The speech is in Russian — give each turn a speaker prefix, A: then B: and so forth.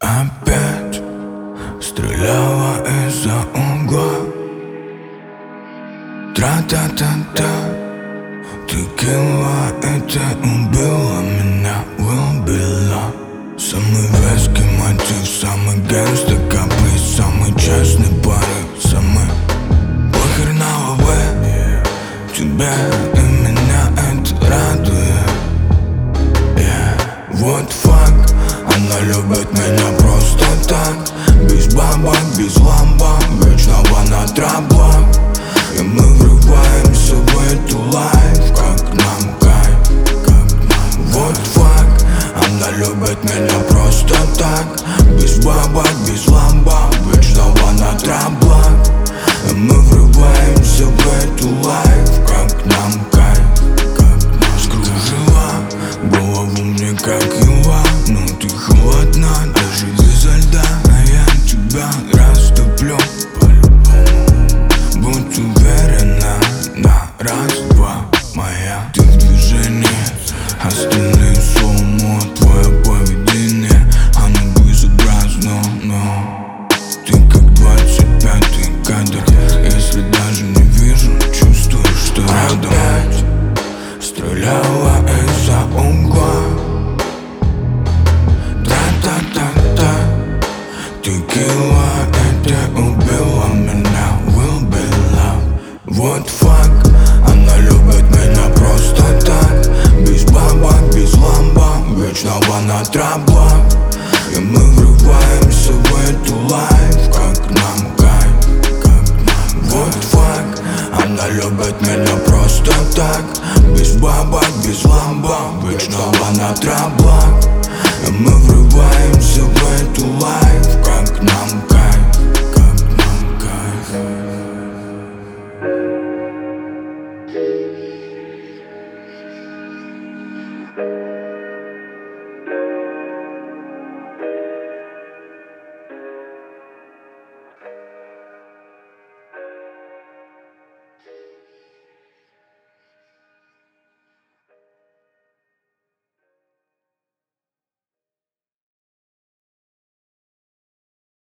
A: опять стреляла из-за угла. Тра-та-та-та, текила, и ты убила меня, выбила. Самый вязкий мотив, самый гангста каприз, самый честный парень, самый похер на лбы. Тебя и меня это радует. Вот факт, она любит меня просто так, без бабок, без лампок, вечного на траблах. И мы врываемся в эту лайф, как нам кайф, как нам. Вот факт, она любит меня просто так,